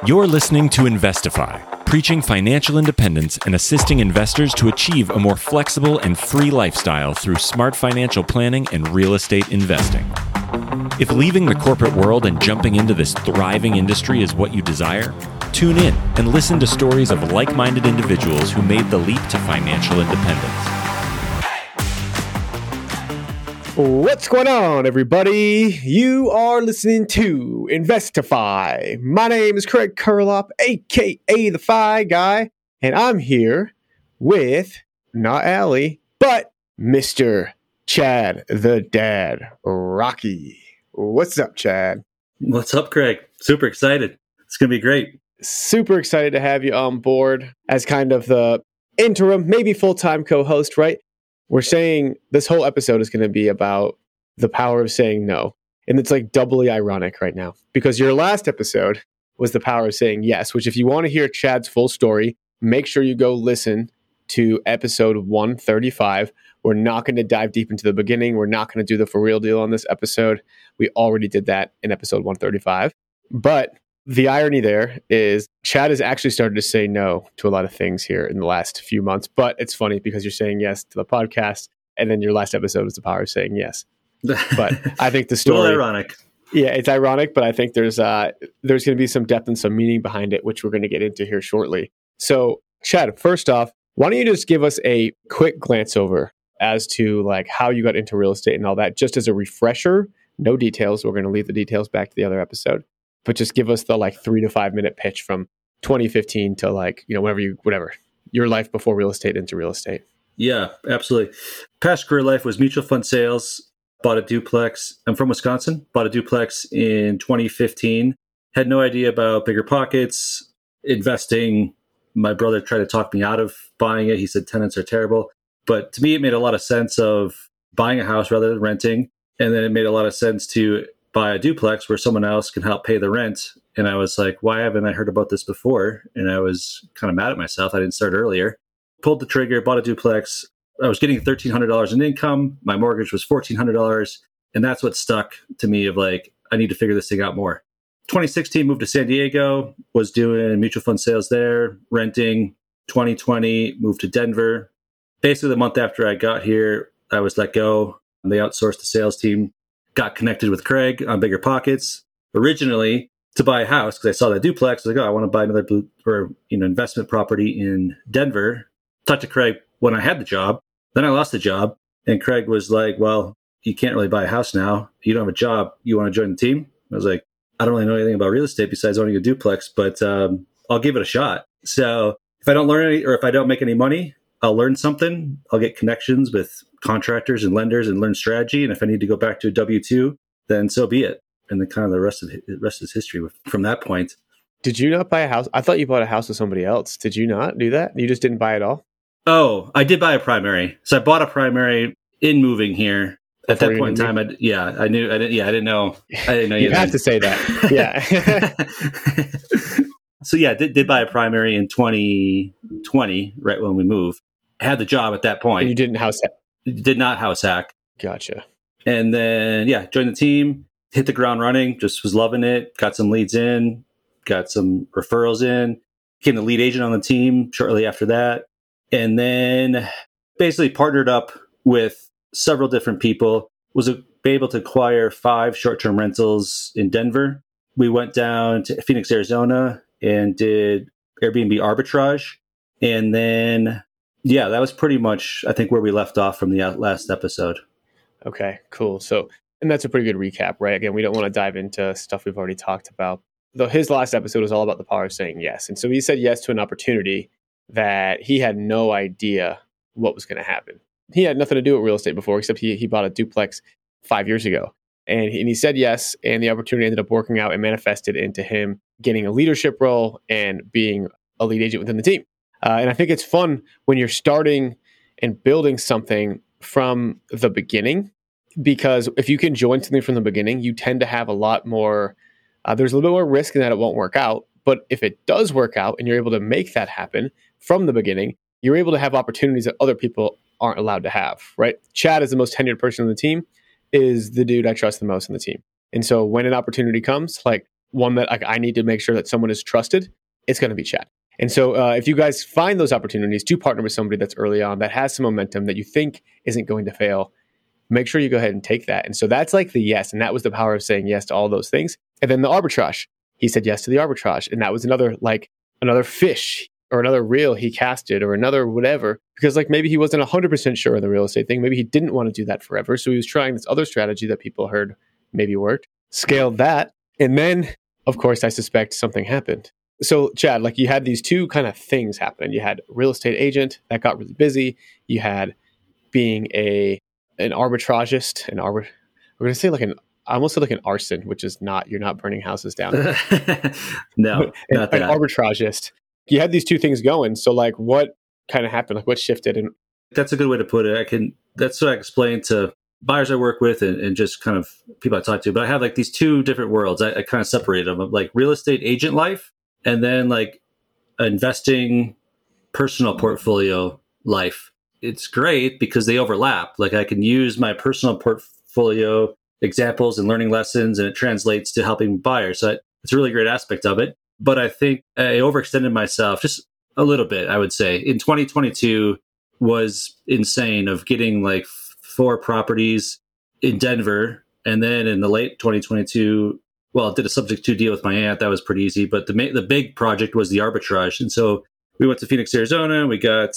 You're listening to Investify, preaching financial independence and assisting investors to achieve a more flexible and free lifestyle through smart financial planning and real estate investing. If leaving the corporate world and jumping into this thriving industry is what you desire, tune in and listen to stories of like-minded individuals who made the leap to financial independence. What's going on, everybody? You are listening to Investify. My name is Craig Curlop, a.k.a. the Fi Guy, and I'm here with, not Allie, but Mr. Chad the Dad Rocky. What's up, Chad? What's up, Craig? Super excited. It's going to be great. Super excited to have you on board as kind of the interim, maybe full-time co-host, right? We're saying this whole episode is going to be about the power of saying no. And it's like doubly ironic right now because your last episode was the power of saying yes, which if you want to hear Chad's full story, make sure you go listen to episode 135. We're not going to dive deep into the beginning. We're not going to do the for real deal on this episode. We already did that in episode 135. But the irony there is Chad has actually started to say no to a lot of things here in the last few months. But it's funny because you're saying yes to the podcast, and then your last episode was the power of saying yes. But I think the story... Well, ironic. Yeah, it's ironic, but I think there's going to be some depth and some meaning behind it, which we're going to get into here shortly. So, Chad, first off, why don't you just give us a quick glance over as to like how you got into real estate and all that, just as a refresher. No details. We're going to leave the details back to the other episode. But just give us the like 3 to 5 minute pitch from 2015 to like, whatever, your life before real estate into real estate. Yeah, absolutely. Past career life was mutual fund sales, bought a duplex. I'm from Wisconsin, bought a duplex in 2015. Had no idea about bigger pockets, investing. My brother tried to talk me out of buying it. He said tenants are terrible. But to me, it made a lot of sense of buying a house rather than renting. And then it made a lot of sense to buy a duplex where someone else can help pay the rent. And I was like, why haven't I heard about this before? And I was kind of mad at myself. I didn't start earlier. Pulled the trigger, bought a duplex. I was getting $1,300 in income. My mortgage was $1,400. And that's what stuck to me of like, I need to figure this thing out more. 2016, moved to San Diego, was doing mutual fund sales there, renting. 2020, moved to Denver. Basically, the month after I got here, I was let go. They outsourced the sales team. Got connected with Craig on Bigger Pockets originally to buy a house because I saw that duplex. I was like, oh, I want to buy another investment property in Denver. Talked to Craig when I had the job. Then I lost the job. And Craig was like, well, you can't really buy a house now. You don't have a job. You want to join the team? I was like, I don't really know anything about real estate besides owning a duplex, but I'll give it a shot. So if I don't learn any, or if I don't make any money, I'll learn something. I'll get connections with contractors and lenders and learn strategy. And if I need to go back to a W-2, then so be it. And then kind of the rest is history from that point. Did you not buy a house? I thought you bought a house with somebody else. Did you not do that? You just didn't buy it all? Oh, I did buy a primary. So I bought a primary in moving here. At that point in time, I didn't know. You have to say that. Yeah. So yeah, did buy a primary in 2020, right when we moved. I had the job at that point. And you didn't house hack? Did not house hack. Gotcha. And then, joined the team, hit the ground running, just was loving it. Got some leads in, got some referrals in, became the lead agent on the team shortly after that. And then basically partnered up with several different people, was able to acquire 5 short-term rentals in Denver. We went down to Phoenix, Arizona, and did Airbnb arbitrage. And then, that was pretty much, I think, where we left off from the last episode. Okay, cool. So, and that's a pretty good recap, right? Again, we don't want to dive into stuff we've already talked about. Though his last episode was all about the power of saying yes. And so he said yes to an opportunity that he had no idea what was going to happen. He had nothing to do with real estate before, except he bought a duplex 5 years ago. And he said yes, and the opportunity ended up working out and manifested into him getting a leadership role and being a lead agent within the team. And I think it's fun when you're starting and building something from the beginning, because if you can join something from the beginning, you tend to have a lot more, there's a little bit more risk in that it won't work out. But if it does work out and you're able to make that happen from the beginning, you're able to have opportunities that other people aren't allowed to have, right? Chad is the most tenured person on the team, is the dude I trust the most in the team. And so when an opportunity comes, like one that like, I need to make sure that someone is trusted, it's going to be Chad. And so if you guys find those opportunities to partner with somebody that's early on, that has some momentum, that you think isn't going to fail, make sure you go ahead and take that. And so that's like the yes. And that was the power of saying yes to all those things. And then the arbitrage, he said yes to the arbitrage. And that was another fish or another reel he casted or another whatever, because like maybe he wasn't 100% sure of the real estate thing. Maybe he didn't want to do that forever. So he was trying this other strategy that people heard maybe worked, scaled that. And then, of course, I suspect something happened. So Chad, like you had these two kind of things happen. You had real estate agent that got really busy. You had being an arbitragist, we're going to say I almost said like an arson, which is not, you're not burning houses down. No, not that. An arbitragist. You had these two things going. So like what kind of happened? Like what shifted? And that's a good way to put it. That's what I explained to buyers I work with and just kind of people I talk to. But I have like these two different worlds. I kind of separated them, like real estate agent life and then like investing personal portfolio life. It's great because they overlap. Like I can use my personal portfolio examples and learning lessons and it translates to helping buyers. So it's a really great aspect of it. But I think I overextended myself just a little bit, I would say. In 2022 was insane of getting like 4 properties in Denver. And then in the late 2022, well, I did a subject to deal with my aunt. That was pretty easy. But the big project was the arbitrage. And so we went to Phoenix, Arizona. We got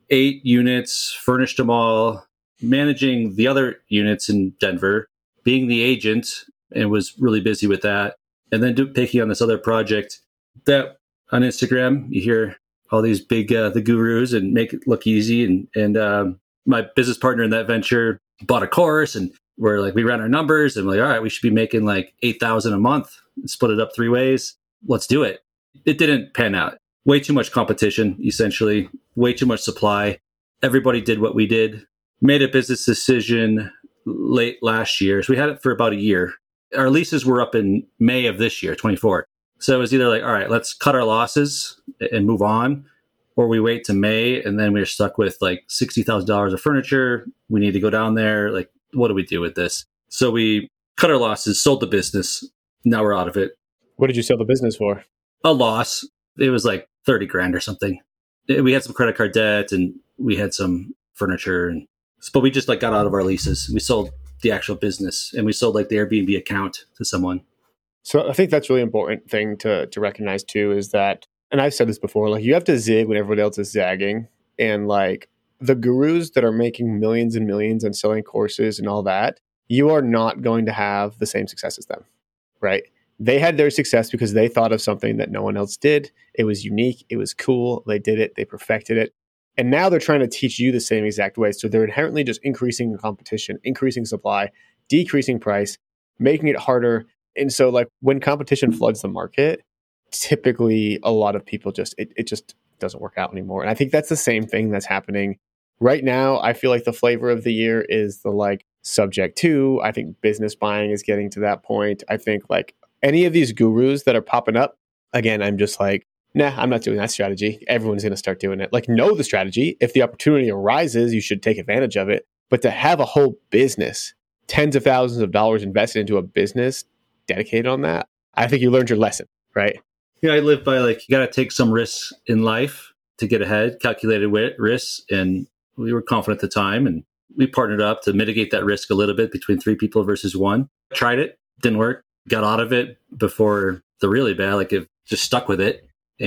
8 units, furnished them all, managing the other units in Denver, being the agent, and was really busy with that. And then taking on this other project that on Instagram, you hear all these big, the gurus and make it look easy. And my business partner in that venture bought a course and we ran our numbers and we're like, all right, we should be making like $8,000 a month, split it up 3 ways. Let's do it. It didn't pan out. Way too much competition, essentially, way too much supply. Everybody did what we did, made a business decision late last year. So we had it for about a year. Our leases were up in May of this year, 24. So it was either like, all right, let's cut our losses and move on, or we wait to May and then we're stuck with like $60,000 of furniture. We need to go down there. Like, what do we do with this? So we cut our losses, sold the business. Now we're out of it. What did you sell the business for? A loss. It was like 30 grand or something. We had some credit card debt and we had some furniture, but we just like got out of our leases. We sold the actual business and we sold like the Airbnb account to someone. So I think that's really important thing to recognize too, is that, and I've said this before, like you have to zig when everybody else is zagging. And like the gurus that are making millions and millions and selling courses and all that, you are not going to have the same success as them, right? They had their success because they thought of something that no one else did. It was unique. It was cool. They did it. They perfected it. And now they're trying to teach you the same exact way. So they're inherently just increasing competition, increasing supply, decreasing price, making it harder. And so like when competition floods the market, typically a lot of people it just doesn't work out anymore. And I think that's the same thing that's happening right now. I feel like the flavor of the year is the like subject to. I think business buying is getting to that point. I think like any of these gurus that are popping up, again, I'm just like, nah, I'm not doing that strategy. Everyone's going to start doing it. Like, know the strategy. If the opportunity arises, you should take advantage of it. But to have a whole business, tens of thousands of dollars invested into a business dedicated on that, I think you learned your lesson, right? Yeah, I live by like, you got to take some risks in life to get ahead, calculated risks. And we were confident at the time and we partnered up to mitigate that risk a little bit between 3 people versus 1. Tried it, didn't work, got out of it before the really bad, like it just stuck with it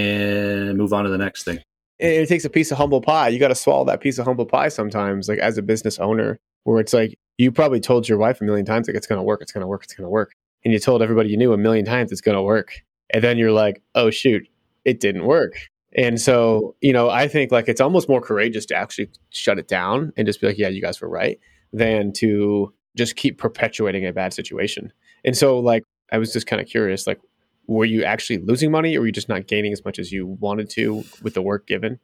and move on to the next thing. And it takes a piece of humble pie. You got to swallow that piece of humble pie sometimes, like as a business owner, where it's like, you probably told your wife a million times, like, it's going to work, it's going to work, it's going to work. And you told everybody you knew a million times it's going to work. And then you're like, oh, shoot, it didn't work. And so, I think like it's almost more courageous to actually shut it down and just be like, yeah, you guys were right, than to just keep perpetuating a bad situation. And so like, I was just kind of curious, like, were you actually losing money or were you just not gaining as much as you wanted to with the work given?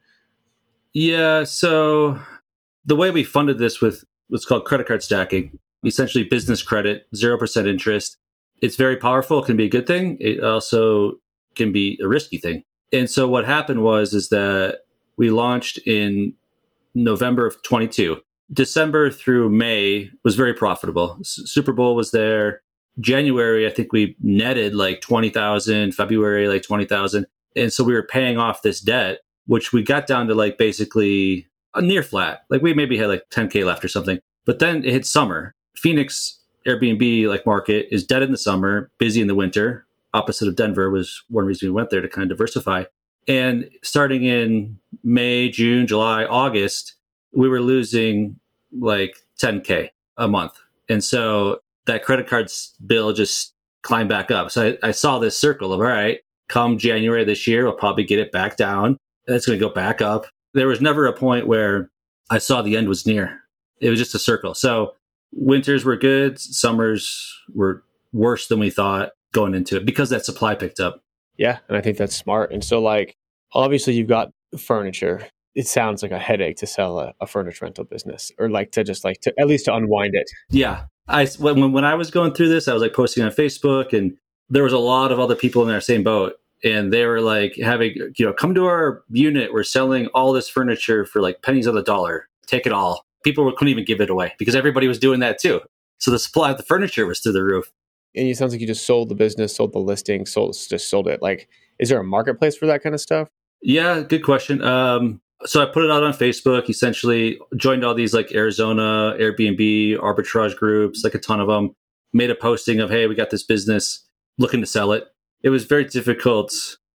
Yeah. So the way we funded this with what's called credit card stacking, essentially business credit, 0% interest. It's very powerful. It can be a good thing. It also can be a risky thing. And so what happened is that we launched in November of 22. December through May was very profitable. Super Bowl was there. January, I think we netted like 20,000, February, like 20,000. And so we were paying off this debt, which we got down to like basically a near flat. Like we maybe had like 10K left or something. But then it hit summer. Phoenix Airbnb like market is dead in the summer, busy in the winter. Opposite of Denver was one reason we went there, to kind of diversify. And starting in May, June, July, August, we were losing like 10K a month. And so that credit card bill just climbed back up. So I saw this circle of, all right, come January this year, we'll probably get it back down. And it's going to go back up. There was never a point where I saw the end was near. It was just a circle. So winters were good. Summers were worse than we thought going into it because that supply picked up. Yeah. And I think that's smart. And so like, obviously you've got furniture. It sounds like a headache to sell a furniture rental business, or like to just like to at least to unwind it. Yeah. When I was going through this, I was like posting on Facebook, and there was a lot of other people in our same boat. And they were like having, come to our unit. We're selling all this furniture for like pennies on the dollar. Take it all. People couldn't even give it away because everybody was doing that too. So the supply of the furniture was through the roof. And it sounds like you just sold the business, sold the listing, just sold it. Like, is there a marketplace for that kind of stuff? Yeah, good question. So I put it out on Facebook, essentially joined all these like Arizona, Airbnb, arbitrage groups, like a ton of them, made a posting of, hey, we got this business, looking to sell it. It was very difficult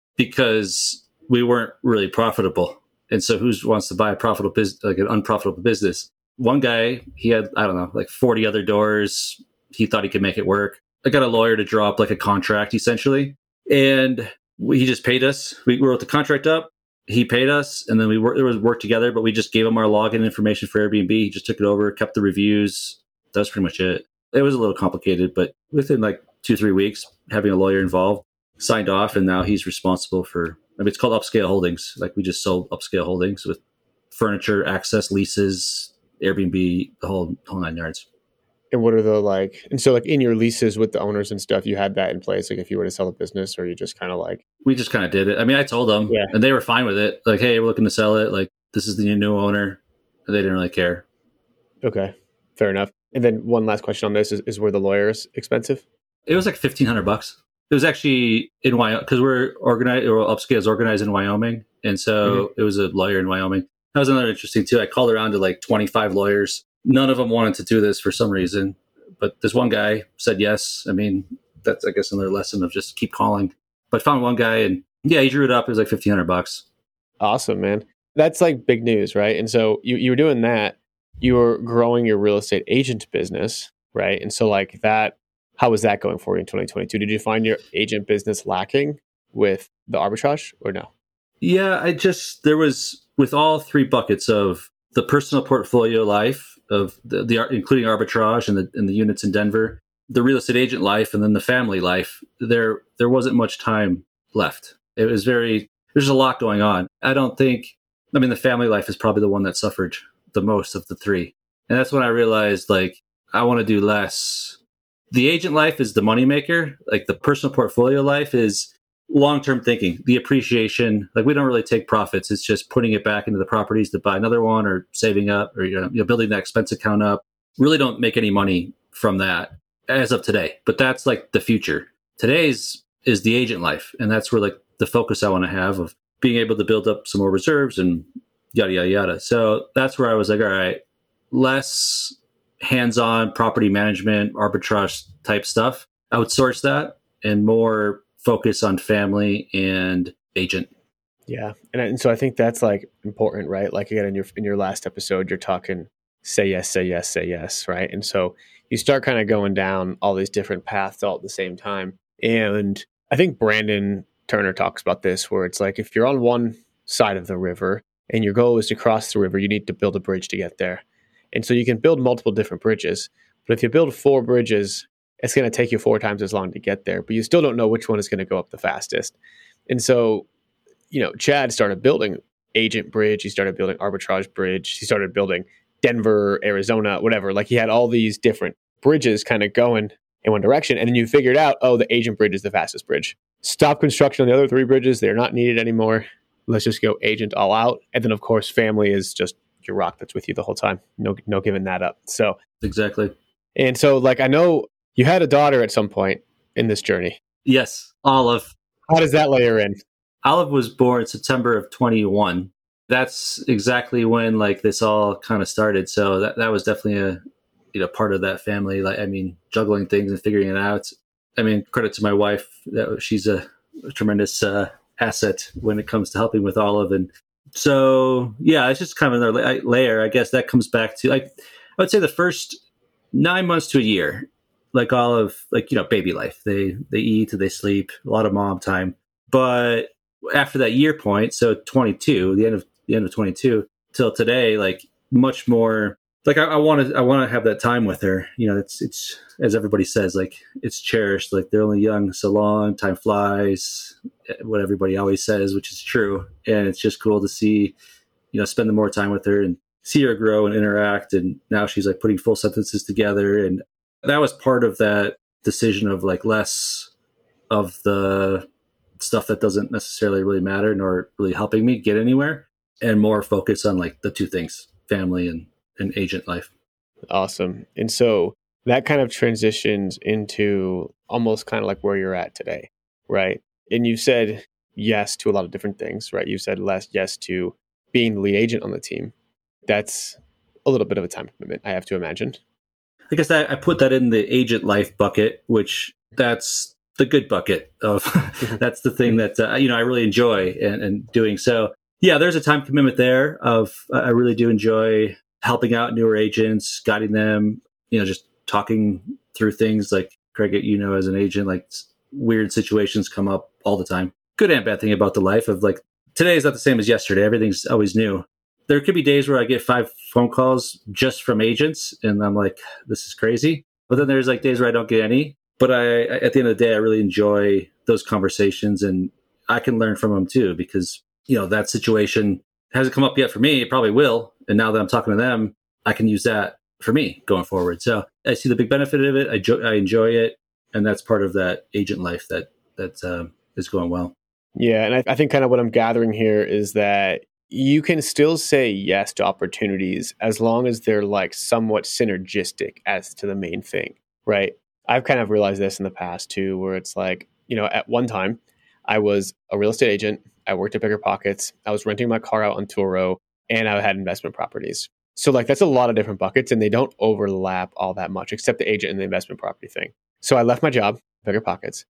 because we weren't really profitable. And so who wants to buy a profitable business, like an unprofitable business? One guy, he had, I don't know, like 40 other doors. He thought he could make it work. I got a lawyer to draw up like a contract essentially. And he just paid us. We wrote the contract up. He paid us, and then there was work together, but we just gave him our login information for Airbnb. He just took it over, kept the reviews. That was pretty much it. It was a little complicated, but within like 2-3 weeks, having a lawyer involved, signed off, and now he's responsible for, it's called Upscale Holdings. Like we just sold Upscale Holdings with furniture, access, leases, Airbnb, the whole 9 yards. And what are the like, and so like in your leases with the owners and stuff, you had that in place, like if you were to sell a business, or you just kind of like? We just kind of did it. I told them, and they were fine with it. Like, hey, we're looking to sell it. Like, this is the new owner. They didn't really care. Okay, fair enough. And then one last question on this is were the lawyers expensive? It was like $1,500. It was actually in Wyoming, because we're organized, or Upscale is organized in Wyoming. And so it was a lawyer in Wyoming. That was another interesting too. I called around to like 25 lawyers. None of them wanted to do this for some reason, but this one guy said yes. That's, I guess, another lesson of just keep calling. But found one guy, and yeah, he drew it up. It was like $1,500. Awesome, man. That's like big news, right? And so you were doing that. You were growing your real estate agent business, right? And so like that, how was that going for you in 2022? Did you find your agent business lacking with the arbitrage, or no? Yeah, there was, with all 3 buckets of the personal portfolio life of the including arbitrage and the units in Denver, the real estate agent life, and then the family life, there wasn't much time left. It was there's a lot going on. I don't think, the family life is probably the one that suffered the most of the 3. And that's when I realized, like, I want to do less. The agent life is the moneymaker. Like the personal portfolio life is long-term thinking, the appreciation. Like we don't really take profits. It's just putting it back into the properties to buy another one, or saving up, or building that expense account up. Really don't make any money from that as of today. But that's like the future. Today's is the agent life. And that's where like the focus I want to have of being able to build up some more reserves and yada, yada, yada. So that's where I was like, all right, less hands-on property management, arbitrage type stuff, outsource that, and more focus on family and agent. Yeah. And so I think that's like important, right? Like again, in your last episode, you're talking say yes, say yes, say yes, right? And so you start kind of going down all these different paths all at the same time. And I think Brandon Turner talks about this, where it's like, if you're on one side of the river and your goal is to cross the river, you need to build a bridge to get there. And so you can build multiple different bridges, but if you build 4 bridges, it's going to take you 4 times as long to get there, but you still don't know which one is going to go up the fastest. And so, Chad started building Agent Bridge. He started building Arbitrage Bridge. He started building Denver, Arizona, whatever. Like he had all these different bridges kind of going in one direction. And then you figured out, the Agent Bridge is the fastest bridge. Stop construction on the other 3 bridges. They're not needed anymore. Let's just go agent all out. And then, of course, family is just your rock that's with you the whole time. No giving that up. So exactly. And so, like, I know You had a daughter at some point in this journey. Yes, Olive. How does that layer in? Olive was born September of 21. That's exactly when like this all kind of started. So that was definitely a part of that family. Like, I mean, juggling things and figuring it out. I mean, credit to my wife. She's a tremendous asset when it comes to helping with Olive. And so, yeah, it's just kind of another layer. I guess that comes back to like, I would say the first 9 months to a year, like Olive, like, baby life. They eat, they sleep, a lot of mom time. But after that year point, so 22, the end of 22 till today, like much more. Like I want to have that time with her. It's as everybody says, like it's cherished. Like they're only young so long, time flies. What everybody always says, which is true, and it's just cool to see, spend the more time with her and see her grow and interact. And now she's like putting full sentences together, and that was part of that decision of like less of the stuff that doesn't necessarily really matter nor really helping me get anywhere, and more focus on like the two things, family and agent life. Awesome. And so that kind of transitions into almost kind of like where you're at today, right? And you said yes to a lot of different things, right? You said yes to being the lead agent on the team. That's a little bit of a time commitment, I have to imagine. I guess I put that in the agent life bucket, which that's the good bucket of that's the thing that I really enjoy and doing. So yeah, there's a time commitment there of I really do enjoy helping out newer agents, guiding them, just talking through things like Craig, as an agent, like weird situations come up all the time. Good and bad thing about the life of like today is not the same as yesterday. Everything's always new. There could be days where I get 5 phone calls just from agents and I'm like, this is crazy. But then there's like days where I don't get any. But at the end of the day, I really enjoy those conversations and I can learn from them too, because, that situation hasn't come up yet for me. It probably will. And now that I'm talking to them, I can use that for me going forward. So I see the big benefit of it. I enjoy it. And that's part of that agent life that is going well. Yeah. And I think kind of what I'm gathering here is that you can still say yes to opportunities as long as they're like somewhat synergistic as to the main thing, right? I've kind of realized this in the past too, where it's like, at one time I was a real estate agent. I worked at Bigger Pockets. I was renting my car out on Turo, and I had investment properties. So like that's a lot of different buckets and they don't overlap all that much except the agent and the investment property thing. So I left my job, Bigger Pockets.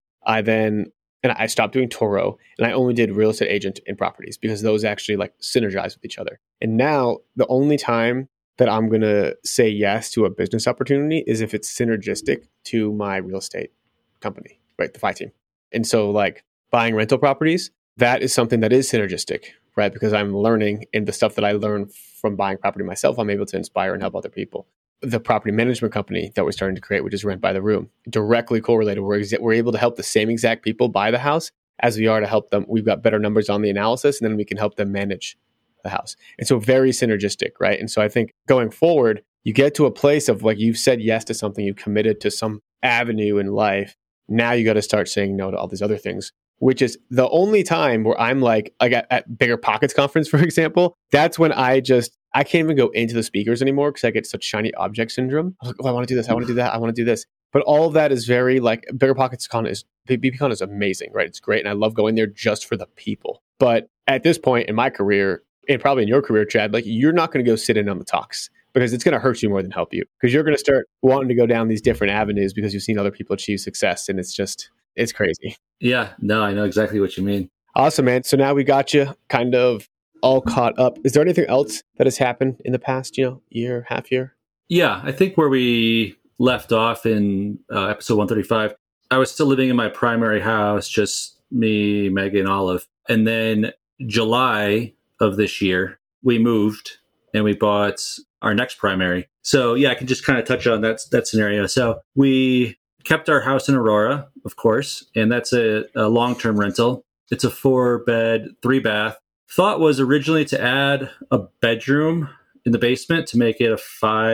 I stopped doing Turo and I only did real estate agent and properties because those actually like synergize with each other. And now the only time that I'm going to say yes to a business opportunity is if it's synergistic to my real estate company, right? The FI team. And so like buying rental properties, that is something that is synergistic, right? Because I'm learning, and the stuff that I learn from buying property myself, I'm able to inspire and help other people. The property management company that we're starting to create, which is Rent by the Room, directly correlated. We're able to help the same exact people buy the house as we are to help them. We've got better numbers on the analysis, and then we can help them manage the house. And so very synergistic, right? And so I think going forward, you get to a place of like you've said yes to something, you committed to some avenue in life. Now you got to start saying no to all these other things, which is the only time where I'm like at Bigger Pockets conference, for example, that's when I can't even go into the speakers anymore because I get such shiny object syndrome. I was like, oh, I want to do this. I want to do that. I want to do this. But all of that is very like Bigger Pockets BPCon is amazing, right? It's great. And I love going there just for the people. But at this point in my career, and probably in your career, Chad, like you're not going to go sit in on the talks because it's going to hurt you more than help you, because you're going to start wanting to go down these different avenues because you've seen other people achieve success. And it's crazy. Yeah, no, I know exactly what you mean. Awesome, man. So now we got you kind of all caught up. Is there anything else that has happened in the past, year, half year? Yeah, I think where we left off in episode 135, I was still living in my primary house, just me, Megan, Olive. And then July of this year, we moved and we bought our next primary. So yeah, I can just kind of touch on that scenario. So we kept our house in Aurora, of course, and that's a long-term rental. It's a 4-bed, 3-bath. Thought was originally to add a bedroom in the basement to make it a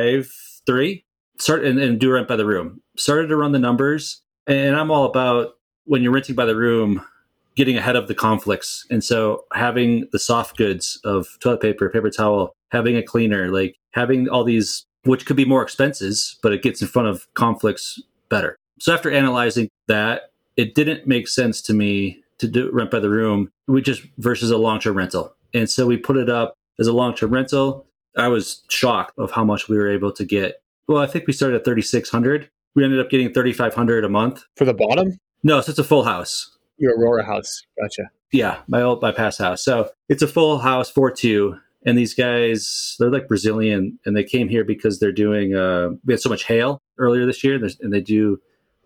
5-3. And do rent by the room. Started to run the numbers, and I'm all about when you're renting by the room, getting ahead of the conflicts. And so having the soft goods of toilet paper, paper towel, having a cleaner, like having all these, which could be more expenses, but it gets in front of conflicts better. So after analyzing that, it didn't make sense to me to do rent by the room, just versus a long-term rental. And so we put it up as a long-term rental. I was shocked of how much we were able to get. Well, I think we started at $3,600. We ended up getting $3,500 a month. For the bottom? No, so it's a full house. Your Aurora house. Gotcha. Yeah, my past house. So it's a full house, 4-2. And these guys, they're like Brazilian, and they came here because they're doing, we had so much hail earlier this year, and they do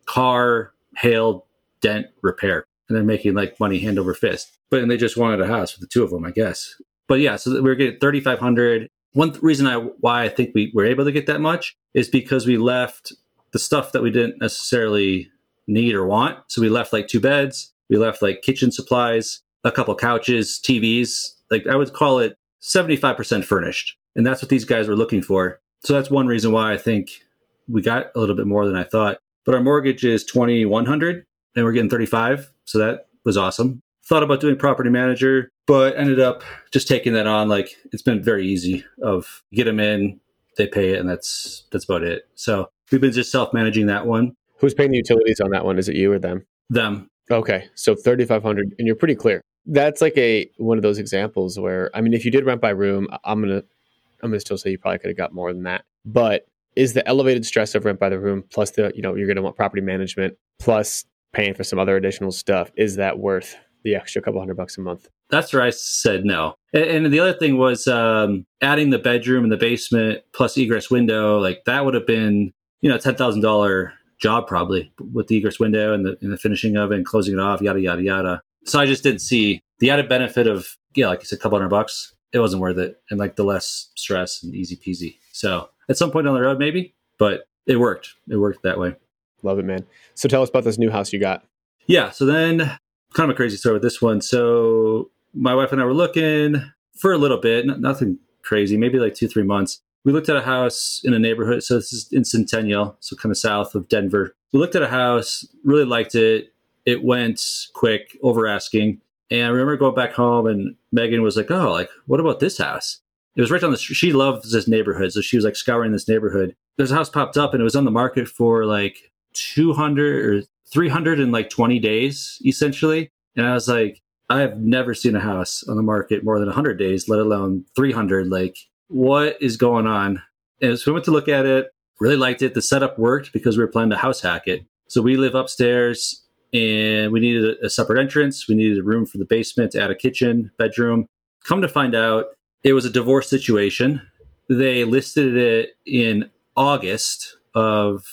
car hail dent repair. And they're making like money hand over fist. And they just wanted a house for the two of them, I guess. But yeah, so we were getting $3,500. One reason why I think we were able to get that much is because we left the stuff that we didn't necessarily need or want. So we left like 2 beds, we left like kitchen supplies, a couple couches, TVs. Like I would call it 75% furnished. And that's what these guys were looking for. So that's one reason why I think we got a little bit more than I thought. But our mortgage is $2,100 and we're getting $35,000. So that was awesome. Thought about doing property manager, but ended up just taking that on. Like it's been very easy of get them in, they pay it, and that's about it. So we've been just self-managing that one. Who's paying the utilities on that one? Is it you or them? Them. Okay. So $3,500 and you're pretty clear. That's like one of those examples where, I mean, if you did rent by room, I'm gonna still say you probably could have got more than that. But is the elevated stress of rent by the room plus the, you're going to want property management plus paying for some other additional stuff, is that worth the extra couple $100 a month? That's where I said no. And the other thing was adding the bedroom and the basement plus egress window. Like that would have been, a $10,000 job probably with the egress window and the finishing of it and closing it off, yada, yada, yada. So I just didn't see the added benefit of, like you said, a couple $100. It wasn't worth it. And like the less stress and easy peasy. So at some point down the road, maybe, but it worked. It worked that way. Love it, man. So tell us about this new house you got. Yeah. So then kind of a crazy story with this one. So my wife and I were looking for a little bit, nothing crazy, maybe like 2-3 months. We looked at a house in a neighborhood. So this is in Centennial, so kind of south of Denver. We looked at a house, really liked it. It went quick, over asking. And I remember going back home and Megan was like, oh, like, what about this house? It was right down the street. She loves this neighborhood. So she was like scouring this neighborhood. There's a house popped up and it was on the market for like 200 or 300 in like 20 days, essentially. And I was like, I have never seen a house on the market more than 100 days, let alone 300. Like, what is going on? And so we went to look at it, really liked it. The setup worked because we were planning to house hack it. So we live upstairs and we needed a separate entrance. We needed a room for the basement to add a kitchen, bedroom. Come to find out, it was a divorce situation. They listed it in August of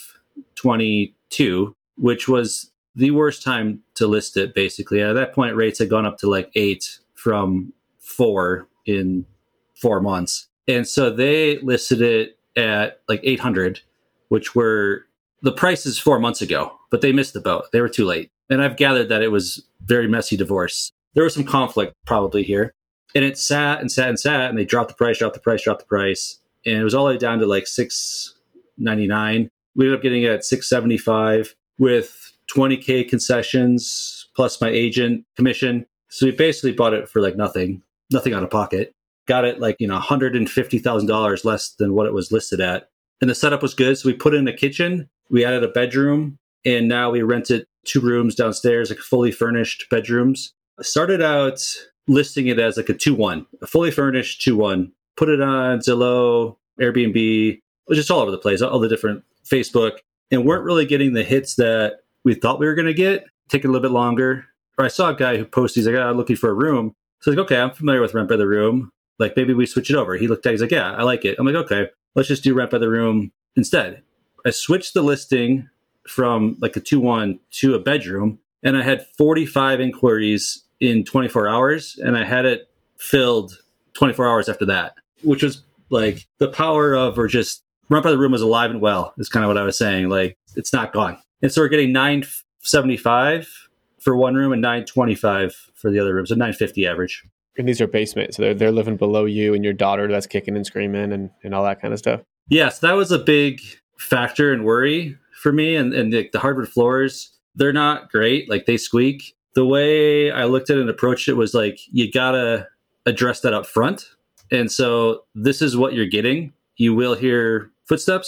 22, which was the worst time to list it, basically. At that point, rates had gone up to like 8 from 4 in 4 months. And so they listed it at like 800, which were the prices 4 months ago, but they missed the boat. They were too late. And I've gathered that it was very messy divorce. There was some conflict probably here. And it sat and sat and sat, and they dropped the price. And it was all the way down to like $699. We ended up getting it at $675 with $20K concessions plus my agent commission. So we basically bought it for like nothing out of pocket. Got it like, $150,000 less than what it was listed at. And the setup was good. So we put in a kitchen, we added a bedroom, and now we rented 2 rooms downstairs, like fully furnished bedrooms. I started out listing it as like a 2-1, a fully furnished 2-1. Put it on Zillow, Airbnb, it was just all over the place, all the different Facebook, and weren't really getting the hits that we thought we were going to get. Taking a little bit longer. Or I saw a guy who posted, he's like, I'm looking for a room. So I was like, okay, I'm familiar with Rent by the Room. Like maybe we switch it over. He looked at it, he's like, yeah, I like it. I'm like, okay, let's just do Rent by the Room instead. I switched the listing from like a 2-1 to a bedroom, and I had 45 inquiries in 24 hours, and I had it filled 24 hours after that, which was like the power of, or just Rent by the Room was alive and well, is kind of what I was saying. Like it's not gone. And so we're getting $975 for one room and $925 for the other room. So $950 average. And these are basements. So they're living below you and your daughter that's kicking and screaming and all that kind of stuff. Yes, that was a big factor and worry for me. And the hardwood floors, they're not great. Like they squeak. The way I looked at it and approached it was like, you got to address that up front. And so this is what you're getting. You will hear footsteps.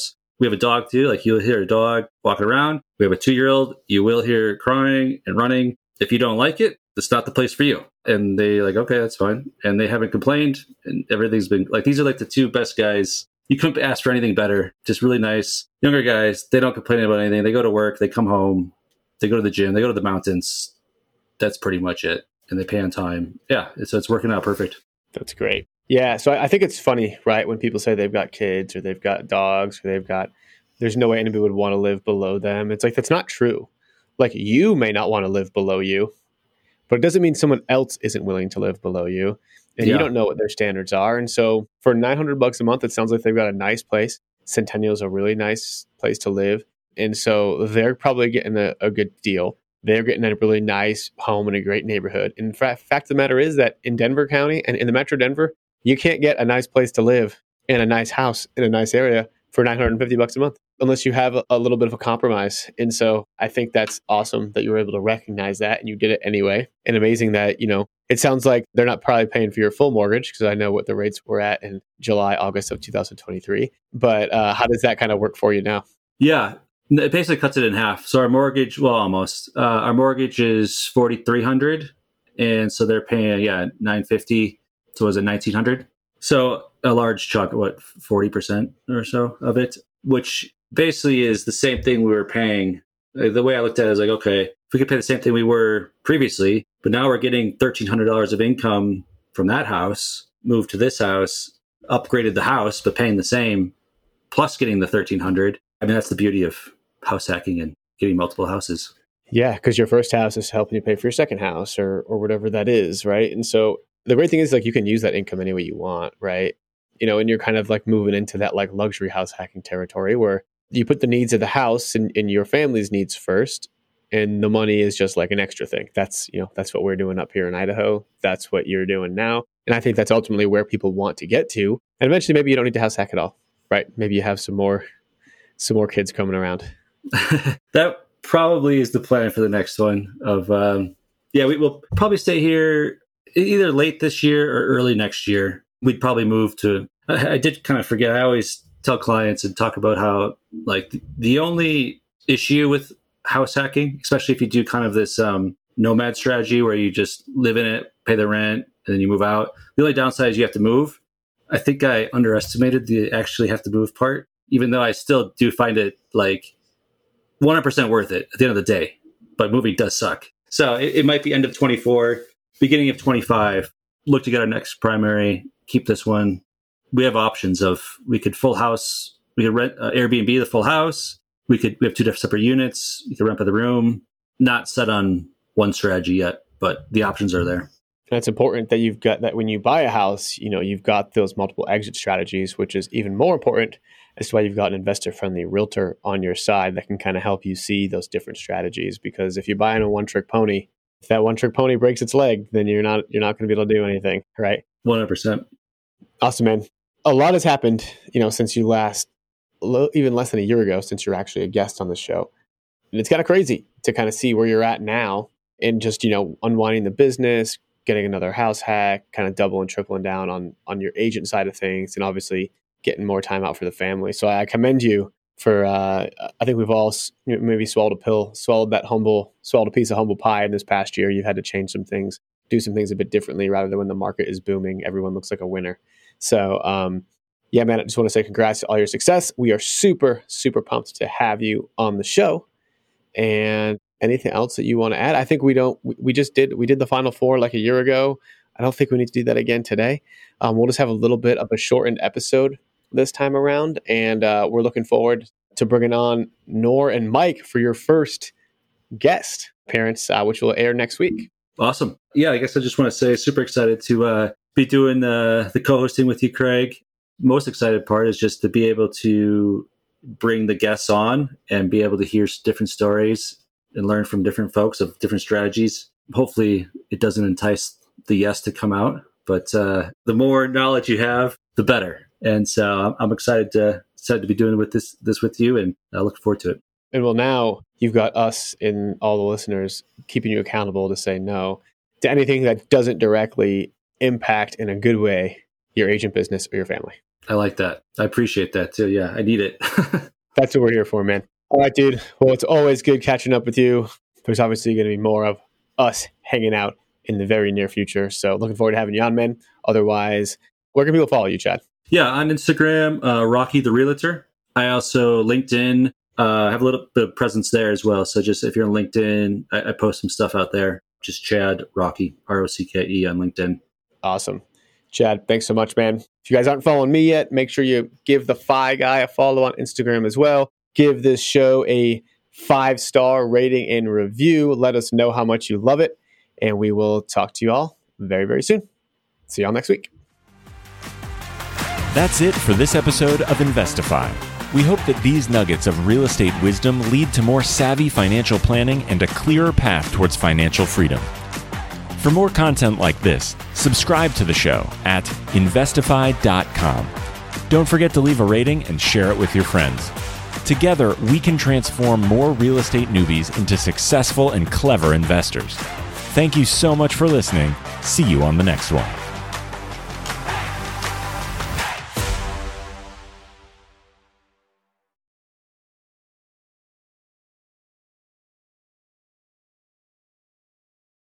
We have a dog too. Like you'll hear a dog walking around. We have a 2-year-old. You will hear crying and running. If you don't like it, it's not the place for you. And they like, okay, that's fine. And they haven't complained. And everything's been like, these are like the 2 best guys. You couldn't ask for anything better. Just really nice. Younger guys, they don't complain about anything. They go to work, they come home, they go to the gym, they go to the mountains. That's pretty much it. And they pay on time. Yeah. So it's working out perfect. That's great. Yeah. So I think it's funny, right? When people say they've got kids or they've got dogs or there's no way anybody would want to live below them. It's like, that's not true. Like you may not want to live below you, but it doesn't mean someone else isn't willing to live below you. And you don't know what their standards are. And so for $900 a month, it sounds like they've got a nice place. Centennial's a really nice place to live. And so they're probably getting a good deal. They're getting a really nice home in a great neighborhood. And fact of the matter is that in Denver County and in the Metro Denver, you can't get a nice place to live and a nice house in a nice area for $950 a month, unless you have a little bit of a compromise. And so I think that's awesome that you were able to recognize that and you did it anyway. And amazing that, it sounds like they're not probably paying for your full mortgage because I know what the rates were at in July, August of 2023. But how does that kind of work for you now? Yeah, it basically cuts it in half. So our mortgage, well, almost. Our mortgage is $4,300, and so they're paying $950. So was it $1,900? So a large chunk, 40% or so of it, which basically is the same thing we were paying. The way I looked at it is like, okay, if we could pay the same thing we were previously, but now we're getting $1,300 of income from that house, moved to this house, upgraded the house, but paying the same, plus getting the $1,300. I mean, that's the beauty of house hacking and getting multiple houses. Yeah, because your first house is helping you pay for your second house or whatever that is, right? And so the great thing is like you can use that income any way you want, right? And you're kind of like moving into that like luxury house hacking territory where you put the needs of the house and your family's needs first, and the money is just like an extra thing. That's what we're doing up here in Idaho. That's what you're doing now. And I think that's ultimately where people want to get to. And eventually maybe you don't need to house hack at all, right? Maybe you have some more kids coming around. That probably is the plan for the next one we will probably stay here either late this year or early next year. We'd probably move to, I did kind of forget. I always tell clients and talk about how like the only issue with house hacking, especially if you do kind of this nomad strategy where you just live in it, pay the rent, and then you move out. The only downside is you have to move. I think I underestimated the actually have to move part, even though I still do find it like 100% worth it at the end of the day. But moving does suck. So it might be end of 24, beginning of 25. Look to get our next primary, keep this one. We have options of we could full house, we could rent Airbnb the full house. We have 2 different separate units. You can rent by the room. Not set on one strategy yet, but the options are there. And it's important that you've got that when you buy a house, you've got those multiple exit strategies, which is even more important as to why you've got an investor-friendly realtor on your side that can kind of help you see those different strategies. Because if you're buying a one-trick pony, if that one-trick pony breaks its leg, then you're not going to be able to do anything, right? 100%. Awesome, man. A lot has happened, since you last, even less than a year ago, since you're actually a guest on the show. And it's kind of crazy to kind of see where you're at now and just, unwinding the business, getting another house hack, kind of double and tripling down on your agent side of things, and obviously getting more time out for the family. So I commend you for, I think we've all maybe swallowed a piece of humble pie in this past year. You've had to change some things, do some things a bit differently rather than when the market is booming, everyone looks like a winner. So, yeah, man, I just want to say congrats to all your success. We are super, super pumped to have you on the show. And anything else that you want to add? I think we did the Final Four like a year ago. I don't think we need to do that again today. We'll just have a little bit of a shortened episode this time around. And we're looking forward to bringing on Noor and Mike for your first guest appearance, which will air next week. Awesome. Yeah, I guess I just want to say super excited to be doing the co-hosting with you, Craig. Most excited part is just to be able to bring the guests on and be able to hear different stories and learn from different folks of different strategies. Hopefully it doesn't entice the yes to come out, but the more knowledge you have, the better. And so I'm excited to be doing this with you, and I look forward to it. And well, now you've got us and all the listeners keeping you accountable to say no to anything that doesn't directly impact in a good way your agent business or your family. I like that. I appreciate that too. Yeah, I need it. That's what we're here for, man. All right, dude. Well, it's always good catching up with you. There's obviously going to be more of us hanging out in the very near future. So looking forward to having you on, man. Otherwise, where can people follow you, Chad? Yeah, on Instagram, Rocky the Realtor. I also LinkedIn, have a little bit of presence there as well. So just if you're on LinkedIn, I post some stuff out there. Just Chad Rocky, ROCKE on LinkedIn. Awesome. Chad, thanks so much, man. If you guys aren't following me yet, make sure you give the Fi Guy a follow on Instagram as well. Give this show a 5-star rating and review. Let us know how much you love it. And we will talk to you all very, very soon. See y'all next week. That's it for this episode of Investify. We hope that these nuggets of real estate wisdom lead to more savvy financial planning and a clearer path towards financial freedom. For more content like this, subscribe to the show at investify.com. Don't forget to leave a rating and share it with your friends. Together, we can transform more real estate newbies into successful and clever investors. Thank you so much for listening. See you on the next one.